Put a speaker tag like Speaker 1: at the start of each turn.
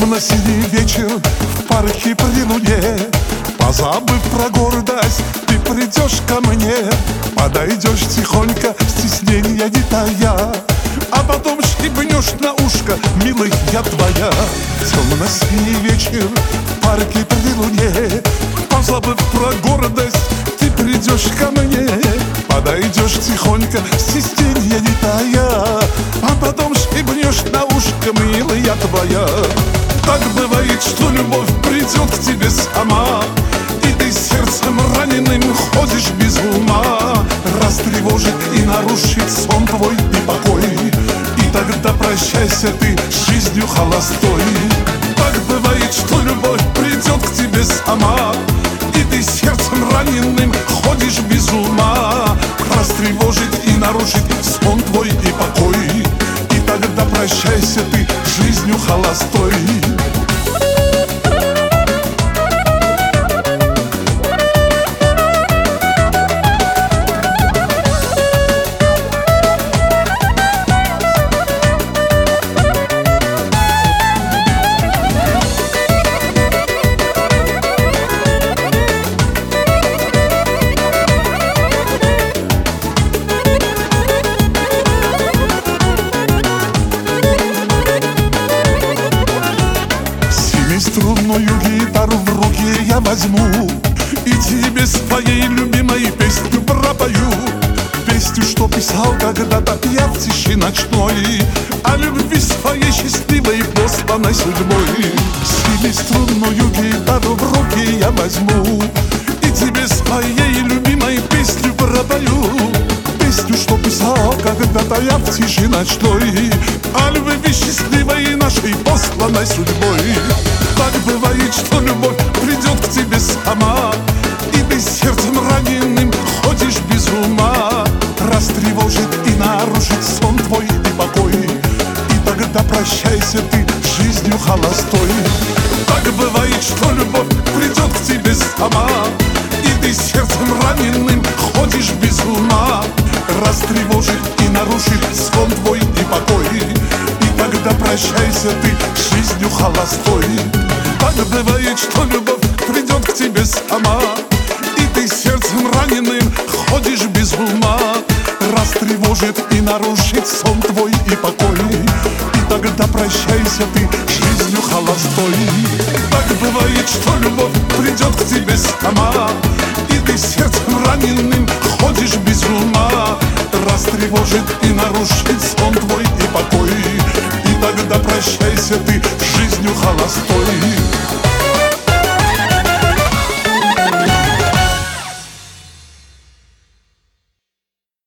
Speaker 1: Темно-синий вечер в парке при луне. Позабыв про гордость, ты придешь ко мне. Подойдешь тихонько, стеснения не тая, а потом шибнешь на ушко: милый, я твоя. Темно-синий вечер в парке при луне. Позабыв про гордость, ты придешь ко мне. Подойдешь тихонько, стеснения не тая, а потом шибнешь на ушко: милый, я твоя. Так бывает, что любовь придет к тебе сама, и ты сердцем раненым ходишь без ума. Растревожит и нарушит сон твой и покой, и тогда прощайся ты с жизнью холостой. Так бывает, что любовь придет к тебе сама, и ты сердцем раненым ходишь без ума. Растревожит и нарушит сон твой и покой, и тогда прощайся ты с жизнью холостой. Струнную гитару в руки я возьму и тебе своей любимой песню пропою. Песню, что писал когда-то я в тиши ночной, о любви своей счастливой, посланной судьбой. Семиструнную гитару в руки я возьму и тебе своей любимой песню пропою. Песню, что писал когда-то я в тиши ночной, о любви счастливой нашей, посланной судьбой. Так бывает, что любовь придет к тебе сама, и ты сердцем раненым ходишь без ума. Растревожит и нарушит сон твой и покой, и тогда прощайся ты с жизнью холостой. Так бывает, что любовь придет к тебе сама, и ты сердцем раненым ходишь без ума. Растревожит и нарушит сон твой и покой, и тогда прощайся ты с жизнью холостой. Так бывает, что любовь придет к тебе сама, и ты сердцем раненым ходишь без ума. Растревожит и нарушит сон твой и покой, и тогда прощайся ты с жизнью холостой. Так бывает, что любовь придет к тебе сама, и ты сердцем раненым ходишь без ума. Растревожит и нарушит сон твой и покой, и тогда прощайся ты с жизнью холостой.